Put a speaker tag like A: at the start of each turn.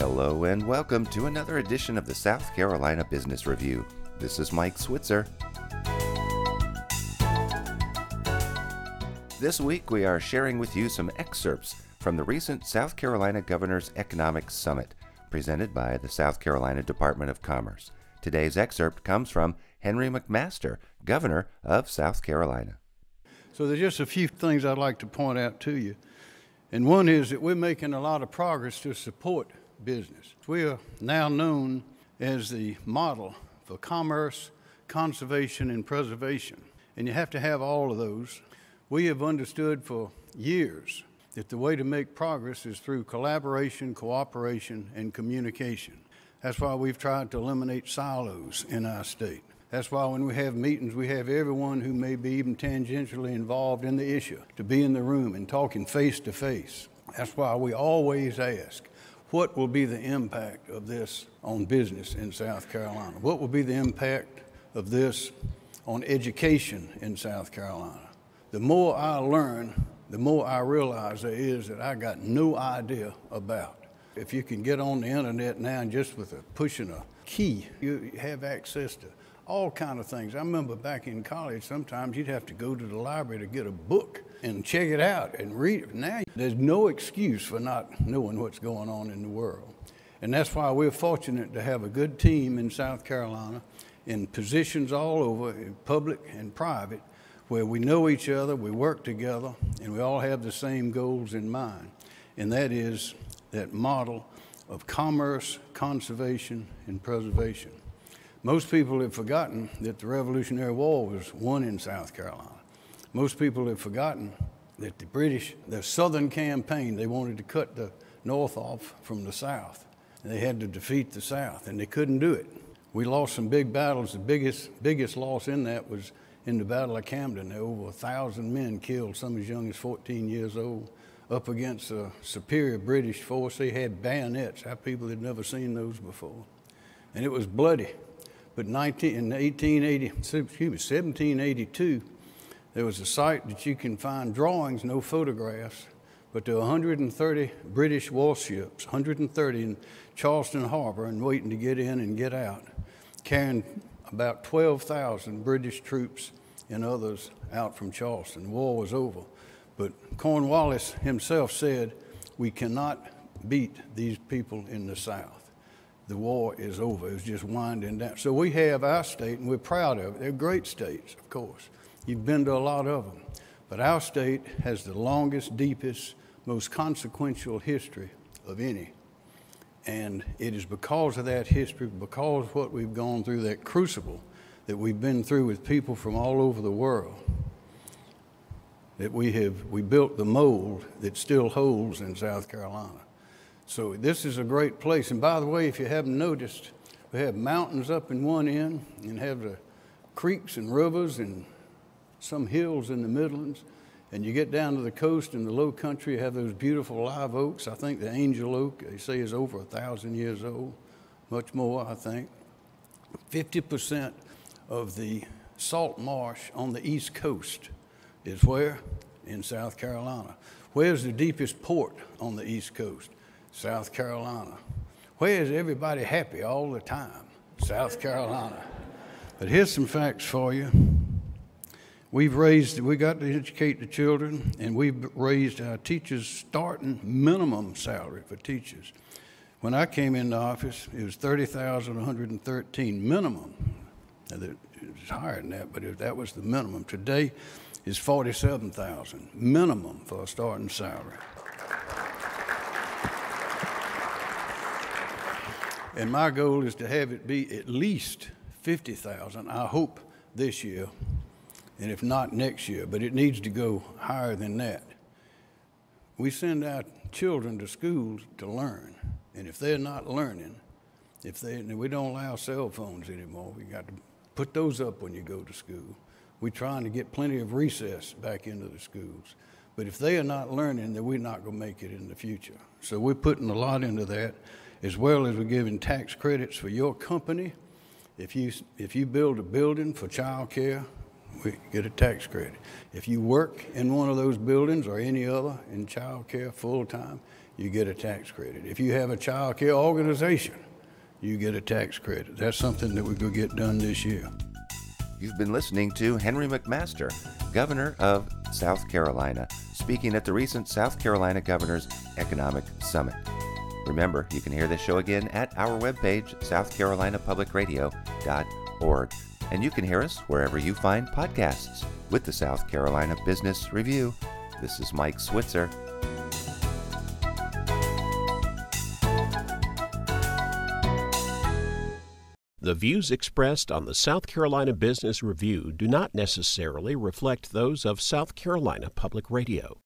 A: Hello and welcome to another edition of the South Carolina Business Review. This is Mike Switzer. This week we are sharing with you some excerpts from the recent South Carolina Governor's Economic Summit, presented by the South Carolina Department of Commerce. Today's excerpt comes from Henry McMaster, Governor of South Carolina.
B: So there's just a few things I'd like to point out to you. And one is that we're making a lot of progress to support business. We are now known as the model for commerce, conservation, and preservation. And you have to have all of those. We have understood for years that the way to make progress is through collaboration, cooperation, and communication. That's why we've tried to eliminate silos in our state. That's why when we have meetings, we have everyone who may be even tangentially involved in the issue to be in the room and talking face to face. That's why we always ask, what will be the impact of this on business in South Carolina? What will be the impact of this on education in South Carolina? The more I learn, the more I realize there is that I got no idea about. If you can get on the internet now and just with pushing a key, you have access to all kind of things. I remember back in college, sometimes you'd have to go to the library to get a book and check it out and read it. Now, there's no excuse for not knowing what's going on in the world. And that's why we're fortunate to have a good team in South Carolina in positions all over, in public and private, where we know each other, we work together, and we all have the same goals in mind. And that is that model of commerce, conservation, and preservation. Most people have forgotten that the Revolutionary War was won in South Carolina. Most people have forgotten that the British, the Southern campaign, they wanted to cut the North off from the South. They had to defeat the South, and they couldn't do it. We lost some big battles. The biggest loss in that was in the Battle of Camden. There were over 1,000 men killed, some as young as 14 years old, up against a superior British force. They had bayonets. Our people had never seen those before. And it was bloody. But in 1782, there was a site that you can find drawings, no photographs, but there were 130 British warships, 130 in Charleston Harbor and waiting to get in and get out, carrying about 12,000 British troops and others out from Charleston. The war was over. But Cornwallis himself said, we cannot beat these people in the South. The war is over. It was just winding down. So we have our state, and we're proud of it. They're great states, of course. You've been to a lot of them. But our state has the longest, deepest, most consequential history of any. And it is because of that history, because of what we've gone through, that crucible that we've been through with people from all over the world, that we built the mold that still holds in South Carolina. So this is a great place. And by the way, if you haven't noticed, we have mountains up in one end and have the creeks and rivers and some hills in the Midlands. And you get down to the coast in the low country, you have those beautiful live oaks. I think the angel oak, they say, is over 1,000 years old, much more, I think. 50% of the salt marsh on the East Coast is where? In South Carolina. Where's the deepest port on the East Coast? South Carolina. Where is everybody happy all the time? South Carolina. But here's some facts for you. We got to educate the children, and we've raised our teachers' starting minimum salary for teachers. When I came into office, it was $30,113 minimum. Now, it was higher than that, but that was the minimum. Today is $47,000 minimum for a starting salary. And my goal is to have it be at least $50,000, I hope this year, and if not next year, but it needs to go higher than that. We send our children to schools to learn, and if they're not learning, we don't allow cell phones anymore. We got to put those up when you go to school. We're trying to get plenty of recess back into the schools. But if they are not learning, then we're not going to make it in the future. So we're putting a lot into that, as well as we're giving tax credits for your company. If you build a building for child care, we get a tax credit. If you work in one of those buildings or any other in child care full time, you get a tax credit. If you have a child care organization, you get a tax credit. That's something that we're going to get done this year.
A: You've been listening to Henry McMaster, Governor of South Carolina, speaking at the recent South Carolina Governor's Economic Summit. Remember, you can hear this show again at our webpage, southcarolinapublicradio.org. And you can hear us wherever you find podcasts. With the South Carolina Business Review, this is Mike Switzer.
C: The views expressed on the South Carolina Business Review do not necessarily reflect those of South Carolina Public Radio.